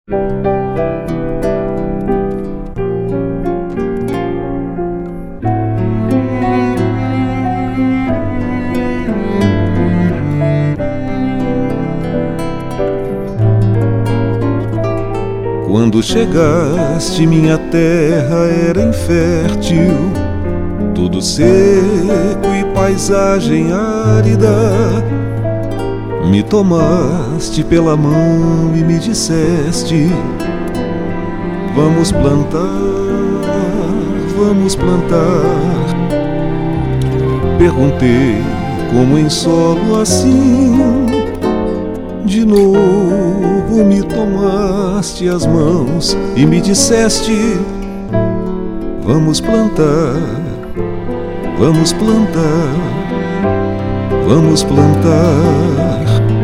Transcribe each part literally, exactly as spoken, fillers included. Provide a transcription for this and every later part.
Quando chegaste, minha terra era infértil, tudo seco e paisagem árida. Me tomaste pela mão e me disseste: vamos plantar, vamos plantar. Perguntei como em solo assim. De novo me tomaste as mãos e me disseste: vamos plantar, vamos plantar, vamos plantar.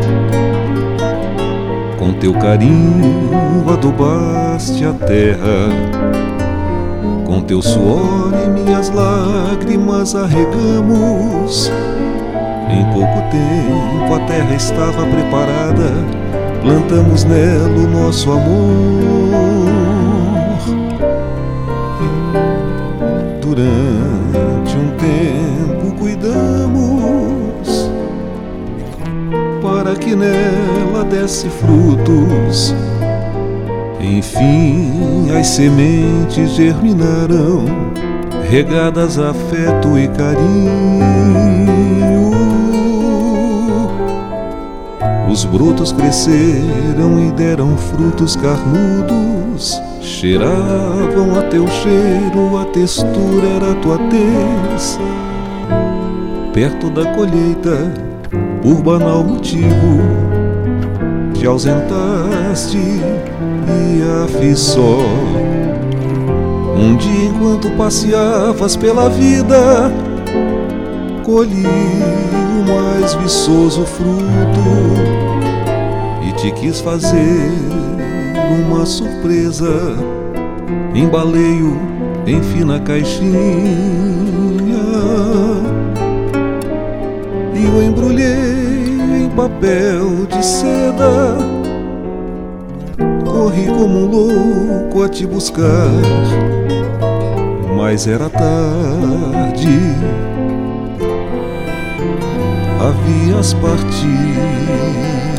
Com teu carinho adubaste a terra, com teu suor e minhas lágrimas arregamos. Em pouco tempo a terra estava preparada, plantamos nela o nosso amor. Durante um tempo cuidamos para que nela desse frutos. Enfim as sementes germinarão, regadas a afeto e carinho. Os brotos cresceram e deram frutos carnudos, cheiravam a teu cheiro, a textura era a tua tez. Perto da colheita, por banal motivo, te ausentaste e a fiz só. Um dia, enquanto passeavas pela vida, colhi o mais viçoso fruto e te quis fazer uma surpresa. Embalei-o em fina caixinha e o embrulhei em papel de seda. Corri como um louco a te buscar, mas era tarde, havias partido.